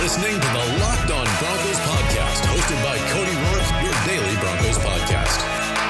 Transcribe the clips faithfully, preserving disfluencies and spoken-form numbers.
listening to the Locked On Broncos podcast, hosted by Cody Roark, your daily Broncos podcast.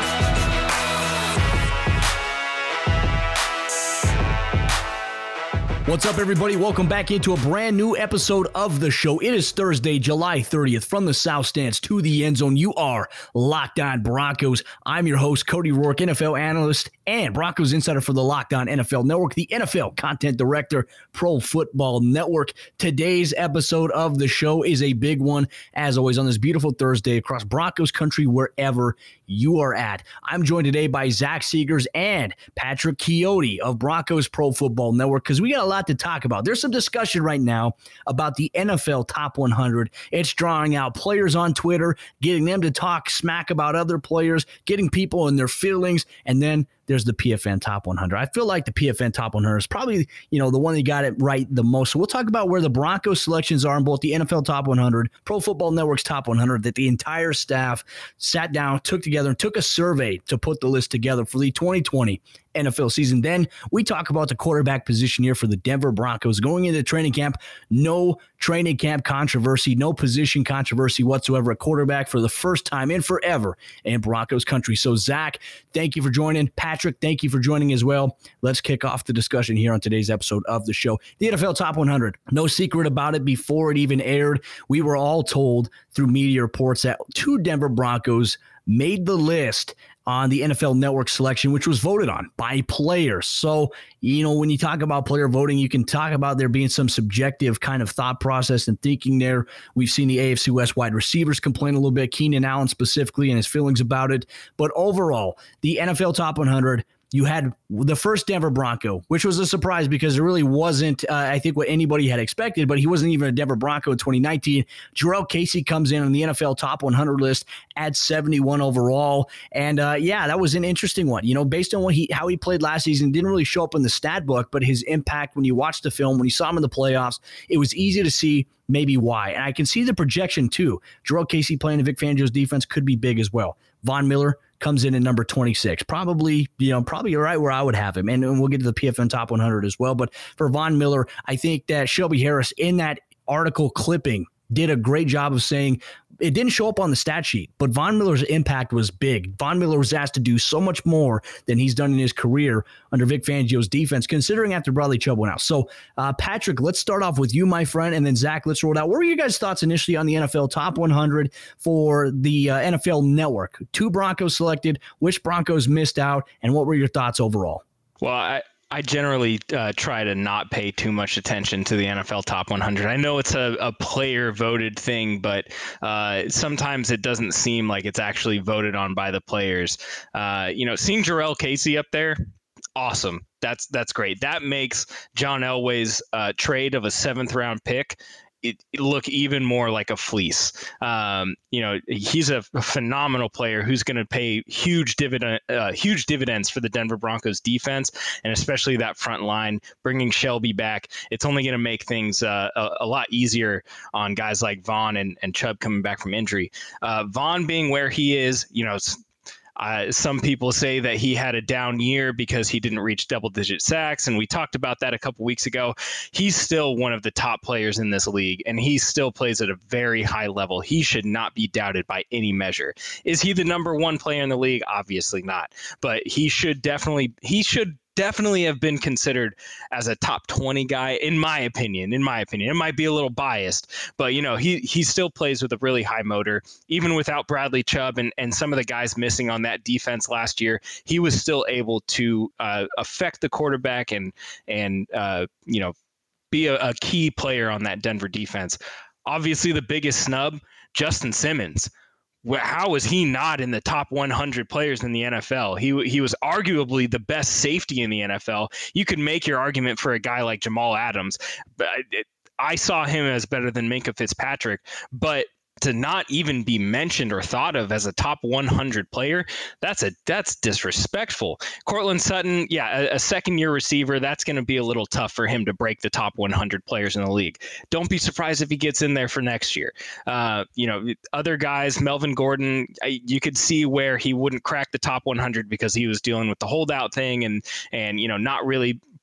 What's up, everybody? Welcome back into a brand new episode of the show. It is Thursday, July thirtieth. From the South Stands to the end zone, you are Locked On Broncos. I'm your host, Cody Roark, N F L analyst and Broncos insider for the Locked On N F L Network, the N F L content director, Pro Football Network. Today's episode of the show is a big one, as always, on this beautiful Thursday across Broncos country, wherever you are at. I'm joined today by Zach Seegers and Patrick Chiotti of Broncos Pro Football Network, because we got a lot to talk about. There's some discussion right now about the N F L Top one hundred. It's drawing out players on Twitter, getting them to talk smack about other players, getting people in their feelings, and then there's the P F N Top one hundred. I feel like the P F N Top one hundred is probably, you know, the one that got it right the most. So we'll talk about where the Broncos selections are in both the N F L Top one hundred, Pro Football Network's Top one hundred, that the entire staff sat down, took together, and took a survey to put the list together for the twenty twenty N F L season. Then we talk about the quarterback position here for the Denver Broncos going into training camp. No training camp controversy, no position controversy whatsoever. A quarterback for the first time in forever in Broncos country. So Zach, thank you for joining. Patrick, thank you for joining as well. Let's kick off the discussion here on today's episode of the show. The N F L Top one hundred. No secret about it. Before it even aired, we were all told through media reports that two Denver Broncos made the list on the N F L Network selection, which was voted on by players. So, you know, when you talk about player voting, you can talk about there being some subjective kind of thought process and thinking there. We've seen the A F C West wide receivers complain a little bit, Keenan Allen specifically, and his feelings about it. But overall, the N F L Top one hundred, you had the first Denver Bronco, which was a surprise because it really wasn't, uh, I think, what anybody had expected, but he wasn't even a Denver Bronco in twenty nineteen. Jurrell Casey comes in on the N F L Top one hundred list at seventy-one overall. And uh, yeah, that was an interesting one. You know, based on what he how he played last season, didn't really show up in the stat book, but his impact when you watch the film, when you saw him in the playoffs, it was easy to see maybe why. And I can see the projection too. Jurrell Casey playing in Vic Fangio's defense could be big as well. Von Miller comes in at number twenty-six, probably, you know, probably right where I would have him. And, and we'll get to the P F N Top one hundred as well. But for Von Miller, I think that Shelby Harris in that article clipping did a great job of saying it didn't show up on the stat sheet, but Von Miller's impact was big. Von Miller was asked to do so much more than he's done in his career under Vic Fangio's defense, considering after Bradley Chubb went out. So, uh, Patrick, let's start off with you, my friend, and then Zach, let's roll it out. What were your guys' thoughts initially on the N F L Top one hundred for the uh, N F L Network? Two Broncos selected, which Broncos missed out, and what were your thoughts overall? Well, I, I generally uh, try to not pay too much attention to the N F L Top one hundred. I know it's a, a player voted thing, but uh, sometimes it doesn't seem like it's actually voted on by the players. Uh, you know, seeing Jurrell Casey up there, awesome. That's that's great. That makes John Elway's uh, trade of a seventh round pick It, it look even more like a fleece. Um, you know, he's a, a phenomenal player who's going to pay huge dividend, uh, huge dividends for the Denver Broncos defense, and especially that front line. Bringing Shelby back, it's only going to make things uh, a, a lot easier on guys like Vaughn and, and Chubb coming back from injury. Uh, Vaughn being where he is, you know. Uh, some people say that he had a down year because he didn't reach double-digit sacks, and we talked about that a couple weeks ago. He's still one of the top players in this league, and he still plays at a very high level. He should not be doubted by any measure. Is he the number one player in the league? Obviously not, but he should definitely he should definitely have been considered as a top twenty guy, in my opinion. In my opinion, it might be a little biased, but you know, he he still plays with a really high motor. Even without Bradley Chubb and, and some of the guys missing on that defense last year, he was still able to uh, affect the quarterback and and uh, you know, be a, a key player on that Denver defense. Obviously, the biggest snub, Justin Simmons. How was he not in the top one hundred players in the N F L? He he was arguably the best safety in the N F L. You could make your argument for a guy like Jamal Adams, but it, I saw him as better than Minkah Fitzpatrick. But to not even be mentioned or thought of as a top one hundred player, that's a that's disrespectful. Courtland Sutton, yeah, a, a second-year receiver, that's going to be a little tough for him to break the top one hundred players in the league. Don't be surprised if he gets in there for next year. Uh, you know, other guys, Melvin Gordon, you could see where he wouldn't crack the top one hundred because he was dealing with the holdout thing and and you know not really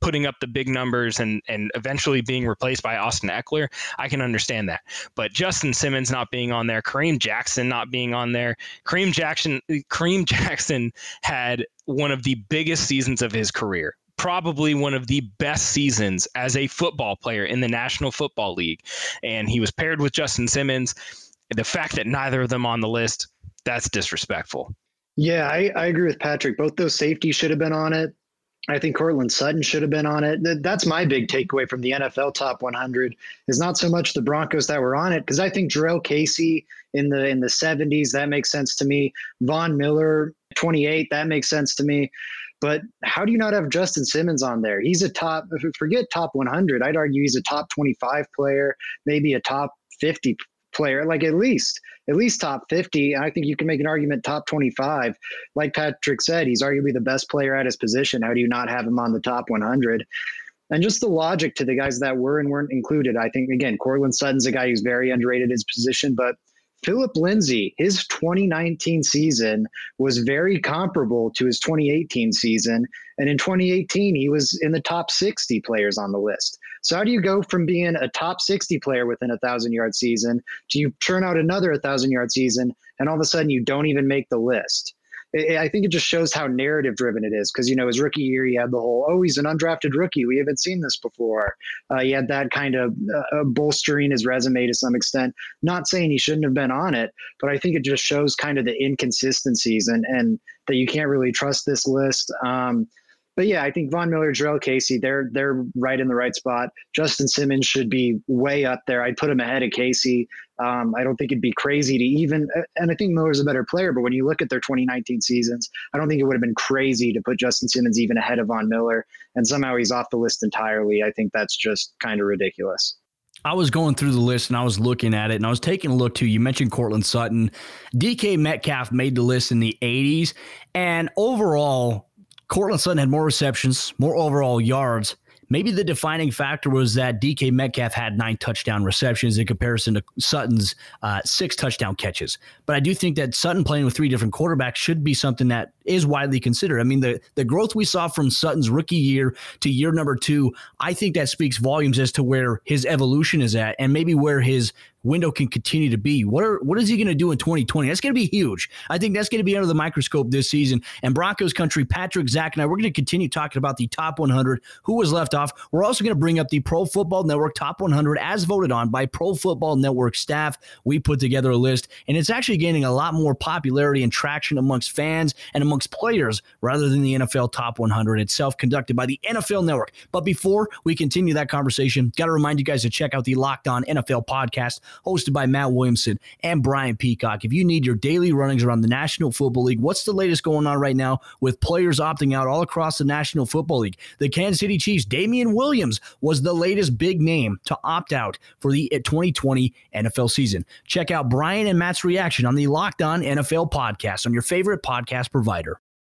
putting up the big numbers and, and eventually being replaced by Austin Eckler, I can understand that. But Justin Simmons not being on there, Kareem Jackson not being on there, Kareem Jackson, Kareem Jackson had one of the biggest seasons of his career. Probably one of the best seasons as a football player in the National Football League. And he was paired with Justin Simmons. The fact that neither of them on the list, that's disrespectful. Yeah, I, I agree with Patrick. Both those safeties should have been on it. I think Courtland Sutton should have been on it. That's my big takeaway from the N F L Top one hundred is not so much the Broncos that were on it, because I think Jarrell Casey in the in the seventies, that makes sense to me. Von Miller, twenty-eight, that makes sense to me. But how do you not have Justin Simmons on there? He's a top, forget top one hundred. I'd argue he's a top twenty-five player, maybe a top fifty player, like at least, at least top fifty. I think you can make an argument top twenty-five. Like Patrick said, he's arguably the best player at his position. How do you not have him on the top one hundred? And just the logic to the guys that were and weren't included. I think, again, Courtland Sutton's a guy who's very underrated at his position, but Philip Lindsay, his twenty nineteen season was very comparable to his twenty eighteen season. And in twenty eighteen, he was in the top sixty players on the list. So how do you go from being a top sixty player within a thousand-yard season to you churn out another one thousand-yard season, and all of a sudden you don't even make the list? I think it just shows how narrative driven it is. Because, you know, his rookie year, he had the whole, oh, he's an undrafted rookie. We haven't seen this before. Uh, he had that kind of uh, bolstering his resume to some extent. Not saying he shouldn't have been on it, but I think it just shows kind of the inconsistencies and, and that you can't really trust this list. Um, But yeah, I think Von Miller, Jarrell Casey, they're they're right in the right spot. Justin Simmons should be way up there. I'd put him ahead of Casey. Um, I don't think it'd be crazy to even, and I think Miller's a better player, but when you look at their twenty nineteen seasons, I don't think it would have been crazy to put Justin Simmons even ahead of Von Miller, and somehow he's off the list entirely. I think that's just kind of ridiculous. I was going through the list and I was looking at it and I was taking a look too. You mentioned Courtland Sutton. D K Metcalf made the list in the eighties, and overall, Courtland Sutton had more receptions, more overall yards. Maybe the defining factor was that D K Metcalf had nine touchdown receptions in comparison to Sutton's uh, six touchdown catches. But I do think that Sutton playing with three different quarterbacks should be something that is widely considered. I mean, the, the growth we saw from Sutton's rookie year to year number two, I think that speaks volumes as to where his evolution is at and maybe where his window can continue to be. What are what is he going to do in twenty twenty? That's going to be huge. I think that's going to be under the microscope this season. And Broncos country, Patrick, Zach, and I, we're going to continue talking about the top one hundred, who was left off. We're also going to bring up the Pro Football Network top one hundred as voted on by Pro Football Network staff. We put together a list, and it's actually gaining a lot more popularity and traction amongst fans and amongst players rather than the N F L top one hundred itself, conducted by the N F L Network. But before we continue that conversation, got to remind you guys to check out the Locked On N F L podcast, hosted by Matt Williamson and Brian Peacock. If you need your daily runnings around the National Football League, what's the latest going on right now with players opting out all across the National Football League? The Kansas City Chiefs, Damian Williams, was the latest big name to opt out for the twenty twenty N F L season. Check out Brian and Matt's reaction on the Locked On N F L podcast on your favorite podcast provider.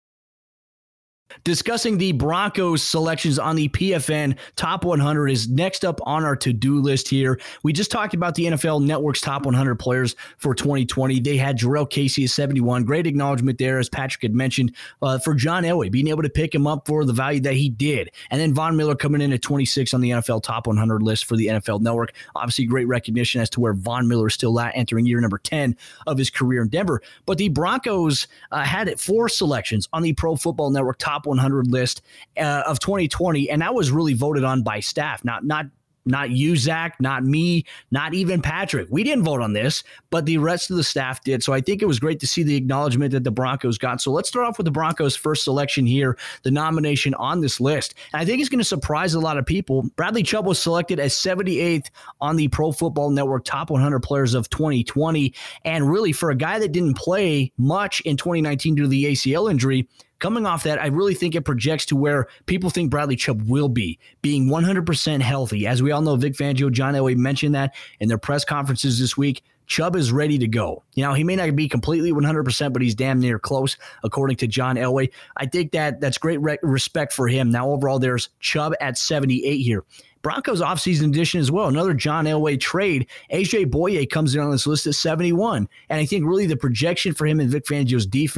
Discussing the Broncos selections on the P F N Top one hundred is next up on our to-do list here. We just talked about the N F L Network's Top one hundred players for twenty twenty. They had Jarrell Casey at seventy-one. Great acknowledgement there, as Patrick had mentioned, uh, for John Elway, being able to pick him up for the value that he did. And then Von Miller coming in at twenty-six on the N F L Top one hundred list for the N F L Network. Obviously, great recognition as to where Von Miller is still at, entering year number ten of his career in Denver. But the Broncos uh, had four selections on the Pro Football Network Top one hundred list uh, of twenty twenty, and that was really voted on by staff, not not not you, Zach, not me, not even Patrick. We didn't vote on this, but the rest of the staff did. So I think it was great to see the acknowledgement that the Broncos got. So let's start off with the Broncos' first selection here, the nomination on this list. And I think it's going to surprise a lot of people. Bradley Chubb was selected as seventy-eighth on the Pro Football Network Top one hundred players of twenty twenty. And really, for a guy that didn't play much in twenty nineteen due to the A C L injury, coming off that, I really think it projects to where people think Bradley Chubb will be, being one hundred percent healthy. As we all know, Vic Fangio, John Elway mentioned that in their press conferences this week. Chubb is ready to go. You know, he may not be completely one hundred percent, but he's damn near close, according to John Elway. I think that that's great re- respect for him. Now, overall, there's Chubb at seventy-eight here. Broncos offseason edition as well. Another John Elway trade. A J Boye comes in on this list at seventy-one. And I think really the projection for him in Vic Fangio's defense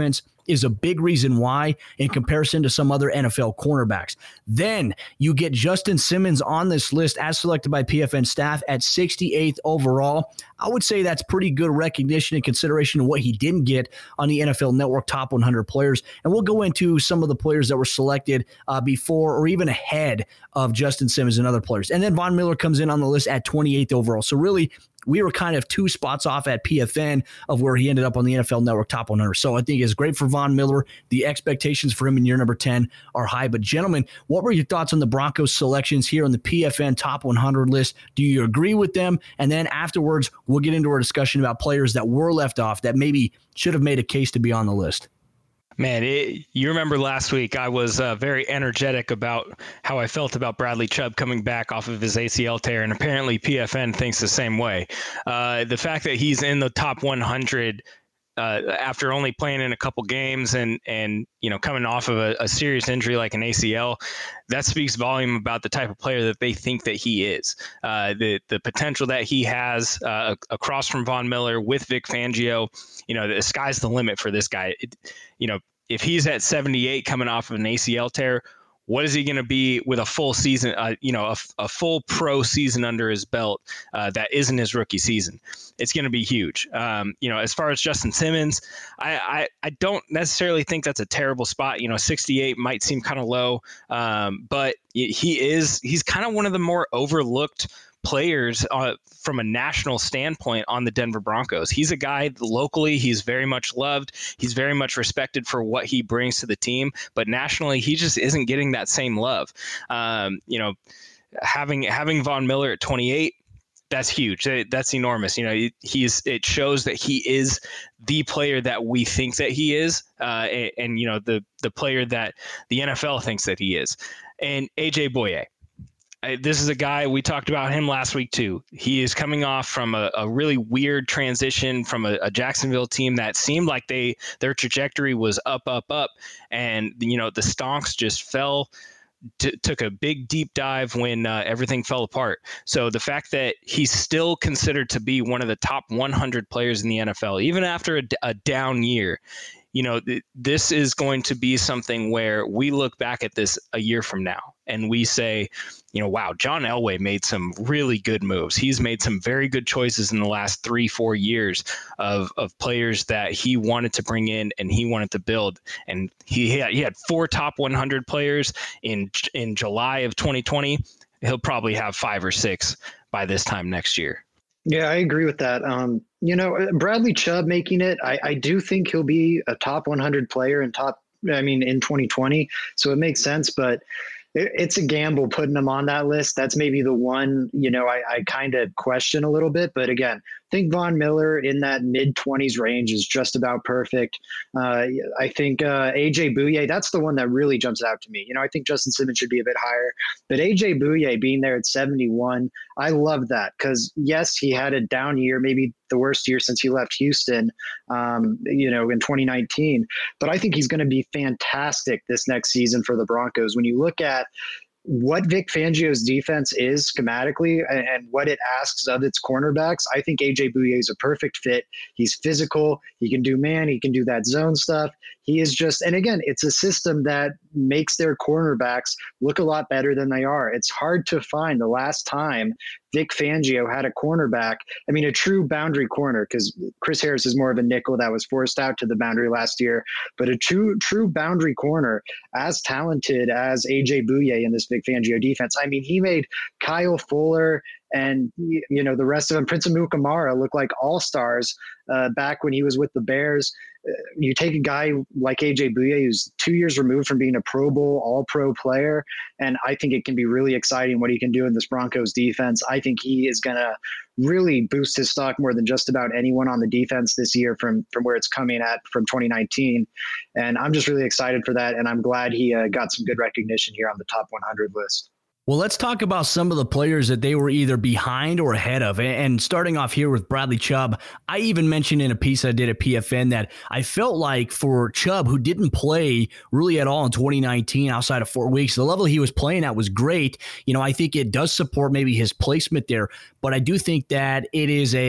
is a big reason why in comparison to some other N F L cornerbacks. Then you get Justin Simmons on this list as selected by P F N staff at sixty-eighth overall. I would say that's pretty good recognition and consideration of what he didn't get on the N F L Network Top one hundred players. And we'll go into some of the players that were selected uh, before or even ahead of Justin Simmons and other players. And then Von Miller comes in on the list at twenty-eighth overall. So really, we were kind of two spots off at P F N of where he ended up on the N F L Network Top one hundred. So I think it's great for Von Miller. The expectations for him in year number ten are high. But gentlemen, what were your thoughts on the Broncos selections here on the P F N Top one hundred list? Do you agree with them? And then afterwards, we'll get into our discussion about players that were left off that maybe should have made a case to be on the list. Man, it, you remember last week I was uh, very energetic about how I felt about Bradley Chubb coming back off of his A C L tear, and apparently P F N thinks the same way. Uh, the fact that he's in the top one hundred uh, after only playing in a couple games and and you know coming off of a, a serious injury like an A C L, that speaks volume about the type of player that they think that he is. Uh, the the potential that he has uh, across from Von Miller with Vic Fangio, you know, the sky's the limit for this guy. It, you know, if he's at seventy-eight coming off of an A C L tear, what is he going to be with a full season, uh, you know, a, a full pro season under his belt uh, that isn't his rookie season? It's going to be huge. Um, you know, as far as Justin Simmons, I, I, I don't necessarily think that's a terrible spot. You know, sixty-eight might seem kind of low, um, but he is he's kind of one of the more overlooked players uh, from a national standpoint on the Denver Broncos. He's a guy locally, he's very much loved. He's very much respected for what he brings to the team, but nationally, he just isn't getting that same love. Um, you know, having having Von Miller at twenty-eight, that's huge. That's enormous. You know, he's it shows that he is the player that we think that he is, uh, and, and you know the the player that the N F L thinks that he is. And A J Bouye. This is a guy, we talked about him last week too. He is coming off from a, a really weird transition from a, a Jacksonville team that seemed like they their trajectory was up, up, up. And, you know, the Stonks just fell, t- took a big deep dive when uh, everything fell apart. So the fact that he's still considered to be one of the top one hundred players in the N F L, even after a, a down year, you know, th- this is going to be something where we look back at this a year from now and we say, you know, wow, John Elway made some really good moves. He's made some very good choices in the last three, four years of of players that he wanted to bring in and he wanted to build. And he had, he had four top one hundred players in in July of twenty twenty. He'll probably have five or six by this time next year. Yeah, I agree with that. Um, you know, Bradley Chubb making it, I, I do think he'll be a top one hundred player in top, I mean, in twenty twenty. So it makes sense, but it, it's a gamble putting him on that list. That's maybe the one, you know, I, I kind of question a little bit. But again, I think Von Miller in that mid twenties range is just about perfect. Uh, I think uh, A J Bouye, that's the one that really jumps out to me. You know, I think Justin Simmons should be a bit higher, but A J Bouye being there at seventy-one, I love that because, yes, he had a down year, maybe the worst year since he left Houston, um, you know, in twenty nineteen. But I think he's going to be fantastic this next season for the Broncos. When you look at what Vic Fangio's defense is schematically and, and what it asks of its cornerbacks, I think A J Bouye is a perfect fit. He's physical. He can do man. He can do that zone stuff. He is just, and again, it's a system that makes their cornerbacks look a lot better than they are. It's hard to find the last time Vic Fangio had a cornerback. I mean, a true boundary corner, because Chris Harris is more of a nickel that was forced out to the boundary last year, but a true, true boundary corner as talented as A J Bouye in this Vic Fangio defense. I mean, he made Kyle Fuller and, you know, the rest of them, Prince Amukamara, look like all-stars uh, back when he was with the Bears. Uh, you take a guy like A J Bouye, who's two years removed from being a Pro Bowl, all-pro player, and I think it can be really exciting what he can do in this Broncos defense. I think he is going to really boost his stock more than just about anyone on the defense this year from, from where it's coming at from twenty nineteen. And I'm just really excited for that, and I'm glad he uh, got some good recognition here on the top one hundred list. Well, let's talk about some of the players that they were either behind or ahead of. And starting off here with Bradley Chubb, I even mentioned in a piece I did at P F N that I felt like for Chubb, who didn't play really at all in twenty nineteen outside of four weeks, the level he was playing at was great. You know, I think it does support maybe his placement there, but I do think that it is a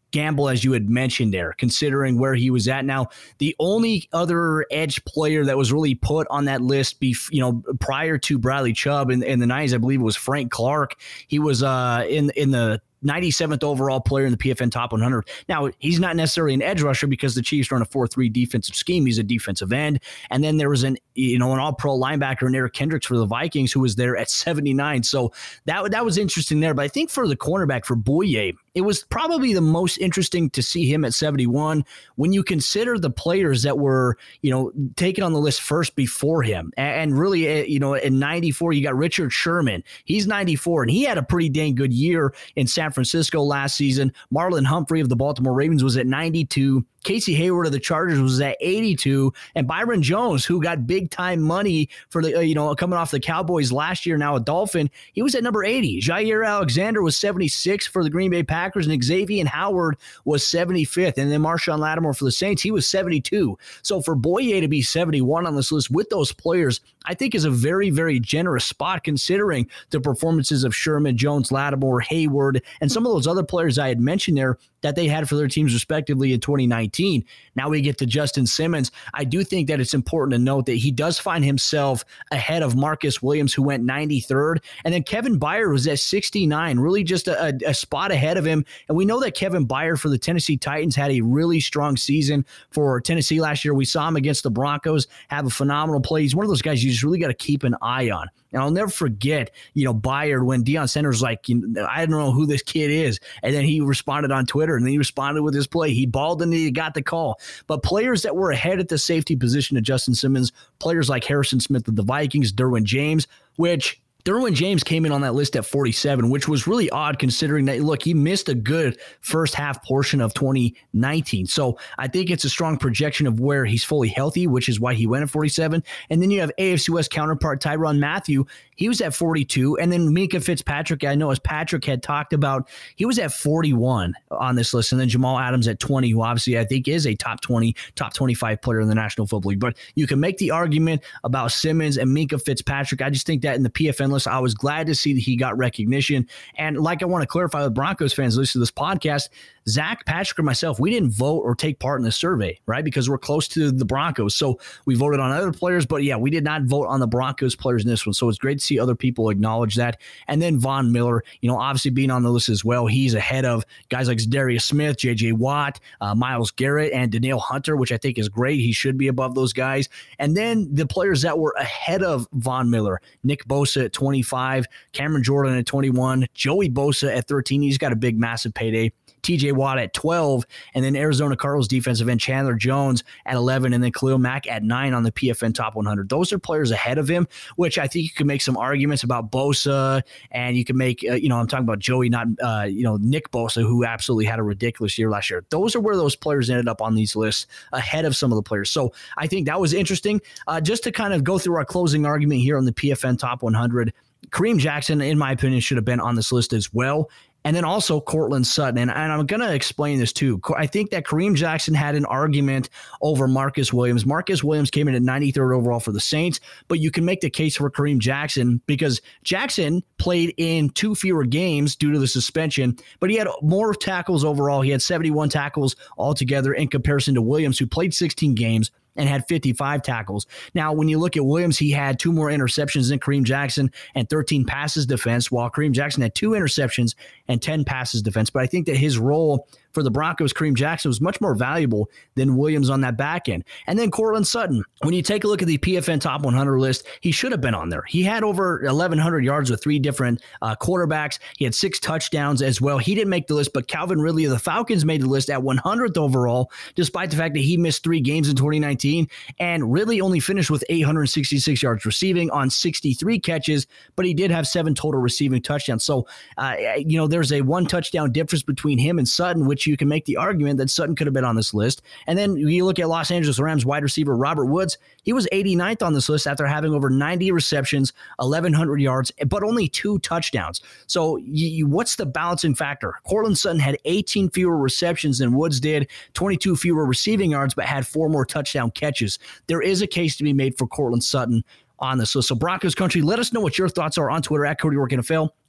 gamble, as you had mentioned there, considering where he was at. Now, the only other edge player that was really put on that list, bef- you know, prior to Bradley Chubb in, in the nineties, I believe it was Frank Clark. He was uh, in in the ninety-seventh overall player in the P F N Top one hundred. Now, he's not necessarily an edge rusher because the Chiefs run a four three defensive scheme. He's a defensive end. And then there was an, you know, an all-pro linebacker in Eric Kendricks for the Vikings who was there at seventy-nine. So that, that was interesting there. But I think for the cornerback, for Boye, it was probably the most interesting to see him at seventy-one when you consider the players that were, you know, taken on the list first before him. And really, you know, in ninety-four, you got Richard Sherman. He's ninety-four, and he had a pretty dang good year in San Francisco last season. Marlon Humphrey of the Baltimore Ravens was at ninety-two. Casey Hayward of the Chargers was at eighty-two, and Byron Jones, who got big time money for the, uh, you know, coming off the Cowboys last year, now a Dolphin, he was at number eighty. Jair Alexander was seventy-six for the Green Bay Packers, and Xavier Howard was seventy-fifth, and then Marshawn Lattimore for the Saints, he was seventy-two. So for Boye to be seventy-one on this list with those players, I think is a very, very generous spot considering the performances of Sherman, Jones, Lattimore, Hayward, and some of those other players I had mentioned there that they had for their teams respectively in twenty nineteen. Now we get to Justin Simmons. I do think that it's important to note that he does find himself ahead of Marcus Williams, who went ninety-third. And then Kevin Byard was at sixty-nine, really just a, a spot ahead of him. And we know that Kevin Byard for the Tennessee Titans had a really strong season for Tennessee last year. We saw him against the Broncos have a phenomenal play. He's one of those guys you just really got to keep an eye on. And I'll never forget, you know, Byard when Deion Sanders like, you know, I don't know who this kid is. And then he responded on Twitter, and then he responded with his play. He balled and he got the call. But players that were ahead at the safety position of Justin Simmons, players like Harrison Smith of the Vikings, Derwin James, which Derwin James came in on that list at forty-seven, which was really odd considering that, look, he missed a good first half portion of twenty nineteen. So I think it's a strong projection of where he's fully healthy, which is why he went at forty-seven. And then you have A F C West counterpart Tyrann Mathieu. He was at forty-two. And then Minkah Fitzpatrick, I know as Patrick had talked about, he was at forty-one on this list. And then Jamal Adams at twenty, who obviously I think is a top twenty, top twenty-five player in the National Football League. But you can make the argument about Simmons and Minkah Fitzpatrick. I just think that in the P F N list, I was glad to see that he got recognition. And like I want to clarify with Broncos fans listening to this podcast, Zach, Patrick, and myself, we didn't vote or take part in the survey, right? Because we're close to the Broncos. So we voted on other players, but yeah, we did not vote on the Broncos players in this one. So it's great to see other people acknowledge that. And then Von Miller, you know, obviously being on the list as well. He's ahead of guys like Darius Smith, J J Watt, uh, Myles Garrett, and Danielle Hunter, which I think is great. He should be above those guys. And then the players that were ahead of Von Miller, Nick Bosa at twenty-five, Cameron Jordan at twenty-one, Joey Bosa at thirteen. He's got a big, massive payday. T J Watt at twelve, and then Arizona Cardinals defensive end Chandler Jones at eleven, and then Khalil Mack at nine on the P F N Top one hundred. Those are players ahead of him, which I think you can make some arguments about Bosa, and you can make, uh, you know, I'm talking about Joey, not, uh, you know, Nick Bosa, who absolutely had a ridiculous year last year. Those are where those players ended up on these lists ahead of some of the players. So I think that was interesting. Uh, just to kind of go through our closing argument here on the P F N Top one hundred, Kareem Jackson, in my opinion, should have been on this list as well. And then also Courtland Sutton. And, and I'm going to explain this too. I think that Kareem Jackson had an argument over Marcus Williams. Marcus Williams came in at ninety-third overall for the Saints, but you can make the case for Kareem Jackson because Jackson played in two fewer games due to the suspension, but he had more tackles overall. He had seventy-one tackles altogether in comparison to Williams, who played sixteen games and had fifty-five tackles. Now, when you look at Williams, he had two more interceptions than Kareem Jackson and thirteen passes defense, while Kareem Jackson had two interceptions and ten passes defense. But I think that his role for the Broncos, Kareem Jackson, was much more valuable than Williams on that back end. And then Courtland Sutton, when you take a look at the P F N Top one hundred list, he should have been on there. He had over eleven hundred yards with three different uh, quarterbacks. He had six touchdowns as well. He didn't make the list, but Calvin Ridley of the Falcons made the list at one hundredth overall, despite the fact that he missed three games in twenty nineteen. And Ridley only finished with eight hundred sixty-six yards receiving on sixty-three catches, but he did have seven total receiving touchdowns. So, uh, you know, there's a one touchdown difference between him and Sutton, which you can make the argument that Sutton could have been on this list. And then you look at Los Angeles Rams wide receiver Robert Woods. He was eighty-ninth on this list after having over ninety receptions, eleven hundred yards, but only two touchdowns. So you, you, what's the balancing factor? Courtland Sutton had eighteen fewer receptions than Woods did, twenty-two fewer receiving yards, but had four more touchdown catches. There is a case to be made for Courtland Sutton on this list. So Broncos country, let us know what your thoughts are on Twitter at Cody Rourke N F L,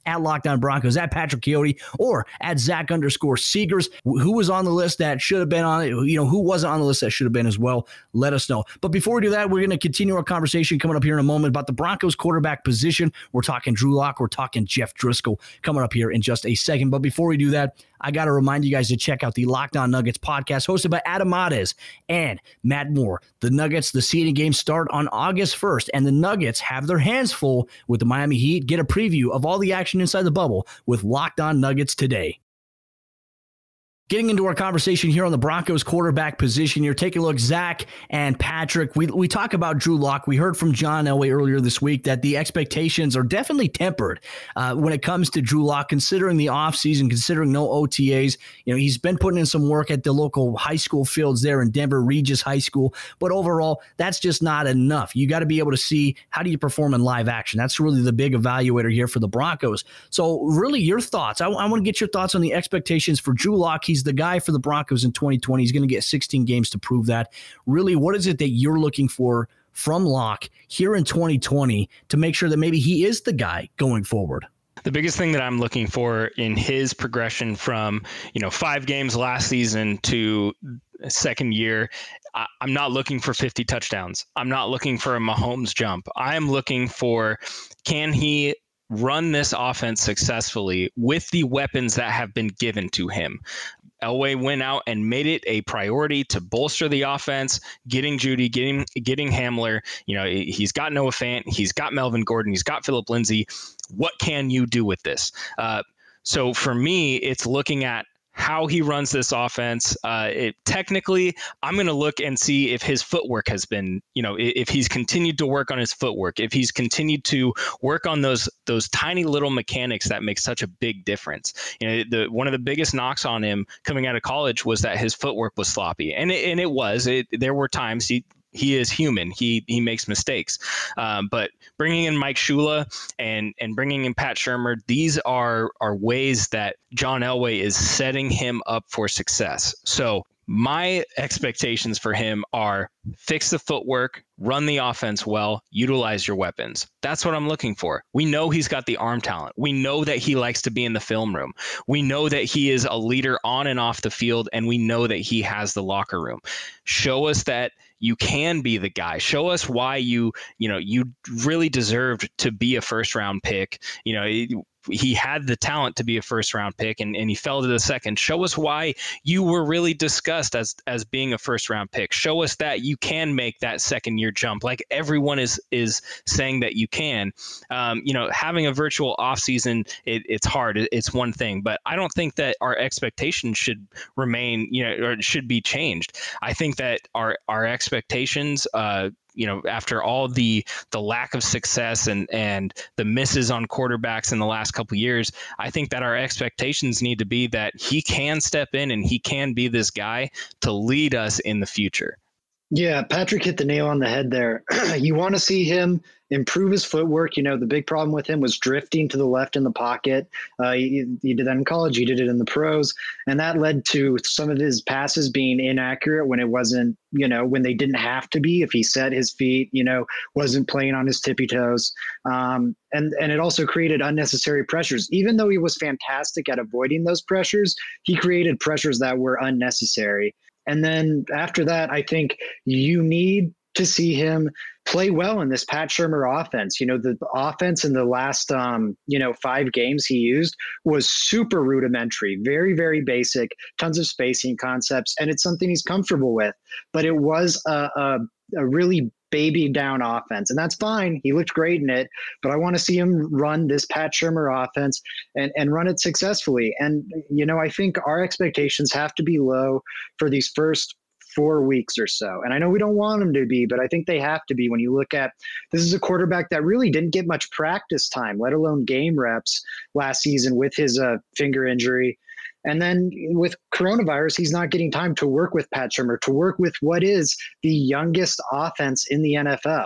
at Locked On Broncos, at Patrick Coyote, or at Zach underscore Seegers. Who was on the list that should have been on it? You know, who wasn't on the list that should have been as well? Let us know. But before we do that, we're going to continue our conversation coming up here in a moment about the Broncos quarterback position. We're talking Drew Lock. We're talking Jeff Driscoll coming up here in just a second. But before we do that, I got to remind you guys to check out the Locked On Nuggets podcast hosted by Adam Mares and Matt Moore. The Nuggets, the seeding games start on August first, and the Nuggets have their hands full with the Miami Heat. Get a preview of all the action inside the bubble with Locked On Nuggets today. Getting into our conversation here on the Broncos quarterback position here, take a look, Zach and Patrick. We we talk about Drew Lock. We heard from John Elway earlier this week that the expectations are definitely tempered uh, when it comes to Drew Lock, considering the offseason, considering no O T As. You know, he's been putting in some work at the local high school fields there in Denver, Regis High School. But overall, that's just not enough. You got to be able to see how do you perform in live action. That's really the big evaluator here for the Broncos. So really your thoughts. I, I want to get your thoughts on the expectations for Drew Lock. He's the guy for the Broncos in twenty twenty. He's going to get sixteen games to prove that. Really, what is it that you're looking for from Lock here in twenty twenty to make sure that maybe he is the guy going forward? The biggest thing that I'm looking for in his progression from, you know, five games last season to second year, I, I'm not looking for fifty touchdowns. I'm not looking for a Mahomes jump. I'm looking for, can he run this offense successfully with the weapons that have been given to him? Elway went out and made it a priority to bolster the offense, getting Judy, getting getting Hamler. You know, he's got Noah Fant, he's got Melvin Gordon, he's got Phillip Lindsay. What can you do with this? Uh, so for me, it's looking at how he runs this offense. Uh, it, technically, I'm going to look and see if his footwork has been, you know, if he's continued to work on his footwork, if he's continued to work on those those tiny little mechanics that make such a big difference. You know, the one of the biggest knocks on him coming out of college was that his footwork was sloppy, and it, and it was. It, there were times he. He is human. He he makes mistakes. Um, but bringing in Mike Shula and and bringing in Pat Shurmur, these are are ways that John Elway is setting him up for success. So my expectations for him are fix the footwork, run the offense well, utilize your weapons. That's what I'm looking for. We know he's got the arm talent. We know that he likes to be in the film room. We know that he is a leader on and off the field, and we know that he has the locker room. Show us that you can be the guy. Show us why you, you know, you really deserved to be a first round pick. You know, he had the talent to be a first round pick and, and he fell to the second. Show us why you were really discussed as, as being a first round pick. Show us that you can make that second year jump like everyone is, is saying that you can. Um, you know, having a virtual offseason, it, it's hard. It, it's one thing, but I don't think that our expectations should remain, you know, or should be changed. I think that our, our expectations, uh, you know, after all the the lack of success and and the misses on quarterbacks in the last couple of years, I think that our expectations need to be that he can step in and he can be this guy to lead us in the future. Yeah, Patrick hit the nail on the head there. You want to see him improve his footwork. You know, the big problem with him was drifting to the left in the pocket. Uh, he, he did that in college. He did it in the pros. And that led to some of his passes being inaccurate when it wasn't, you know, when they didn't have to be. If he set his feet, you know, wasn't playing on his tippy toes. Um, and, and it also created unnecessary pressures. Even though he was fantastic at avoiding those pressures, he created pressures that were unnecessary. And then after that, I think you need to see him play well in this Pat Shurmur offense. You know, the offense in the last, um, you know, five games he used was super rudimentary, very, very basic, tons of spacing concepts, and it's something he's comfortable with. But it was a, a, a really baby down offense, and that's fine. He looked great in it, but I want to see him run this Pat Shurmur offense and, and run it successfully. And, you know, I think our expectations have to be low for these first four weeks or so. And I know we don't want them to be, but I think they have to be when you look at, this is a quarterback that really didn't get much practice time, let alone game reps last season with his uh, finger injury. And then with coronavirus, he's not getting time to work with Pat Shurmur, to work with what is the youngest offense in the N F L.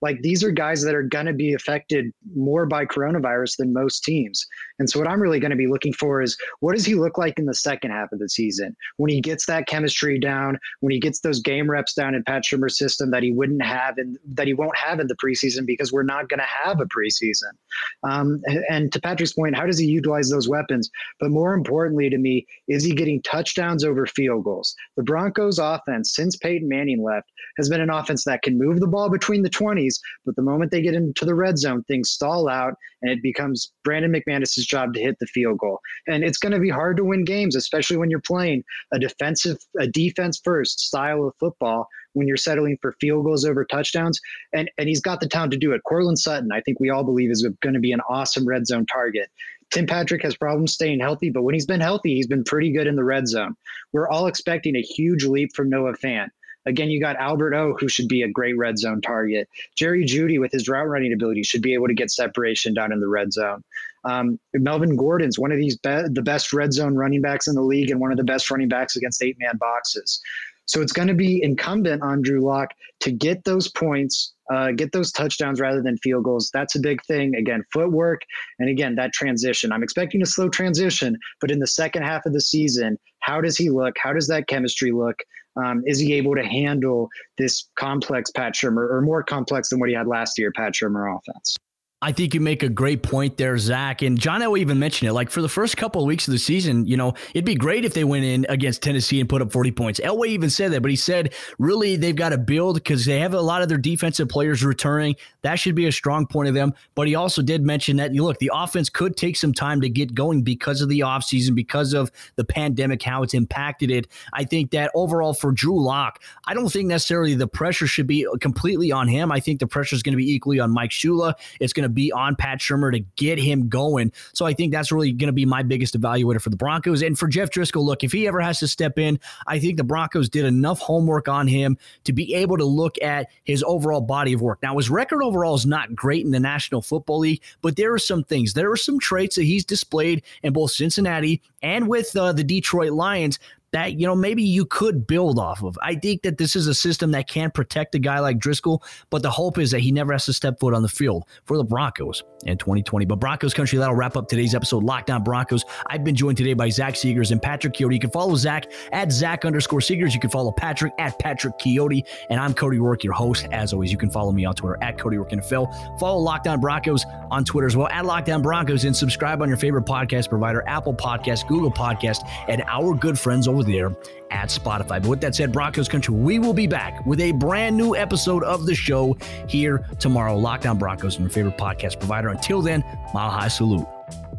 Like, these are guys that are going to be affected more by coronavirus than most teams. And so what I'm really going to be looking for is, what does he look like in the second half of the season when he gets that chemistry down, when he gets those game reps down in Pat Shurmur's system that he wouldn't have and that he won't have in the preseason because we're not going to have a preseason. Um, and to Patrick's point, how does he utilize those weapons? But more importantly to me, is he getting touchdowns over field goals? The Broncos offense since Peyton Manning left has been an offense that can move the ball between the twenties, but the moment they get into the red zone, things stall out and it becomes Brandon McManus's job to hit the field goal. And it's going to be hard to win games, especially when you're playing a defensive, a defense first style of football, when you're settling for field goals over touchdowns. And, and he's got the talent to do it. Courtland Sutton, I think we all believe, is going to be an awesome red zone target. Tim Patrick has problems staying healthy, but when he's been healthy, he's been pretty good in the red zone. We're all expecting a huge leap from Noah Fant. Again, you got Albert O, who should be a great red zone target. Jerry Jeudy, with his route running ability, should be able to get separation down in the red zone. Um, Melvin Gordon's one of these be- the best red zone running backs in the league and one of the best running backs against eight-man boxes. So it's going to be incumbent on Drew Lock to get those points, uh, get those touchdowns rather than field goals. That's a big thing. Again, footwork. And again, that transition. I'm expecting a slow transition, but in the second half of the season, how does he look? How does that chemistry look? Um, is he able to handle this complex Pat Shurmur, or more complex than what he had last year, Pat Shurmur offense? I think you make a great point there, Zach. And John Elway even mentioned it. Like, for the first couple of weeks of the season, you know, it'd be great if they went in against Tennessee and put up forty points. Elway even said that, but he said, really, they've got to build because they have a lot of their defensive players returning. That should be a strong point of them. But he also did mention that, look, the offense could take some time to get going because of the offseason, because of the pandemic, how it's impacted it. I think that overall for Drew Lock, I don't think necessarily the pressure should be completely on him. I think the pressure is going to be equally on Mike Shula. It's going to be on Pat Shurmur to get him going. So I think that's really going to be my biggest evaluator for the Broncos. And for Jeff Driscoll, look, if he ever has to step in, I think the Broncos did enough homework on him to be able to look at his overall body of work. Now, his record overall is not great in the National Football League, but there are some things, there are some traits that he's displayed in both Cincinnati and with uh, the Detroit Lions that, you know, maybe you could build off of. I think that this is a system that can protect a guy like Driscoll, but the hope is that he never has to step foot on the field for the Broncos in twenty twenty. But Broncos Country, that'll wrap up today's episode, Locked On Broncos. I've been joined today by Zach Segars and Patrick Chiodo. You can follow Zach at Zach underscore Segars. You can follow Patrick at Patrick Chiodo. And I'm Cody Rourke, your host. As always, you can follow me on Twitter at Cody Rourke N F L. Follow Locked On Broncos on Twitter as well, at Locked On Broncos, and subscribe on your favorite podcast provider, Apple Podcasts, Google Podcasts, and our good friends over there at Spotify. But with that said, Broncos Country, we will be back with a brand new episode of the show here tomorrow. Locked On Broncos on your favorite podcast provider. Until then, Mile High Salute.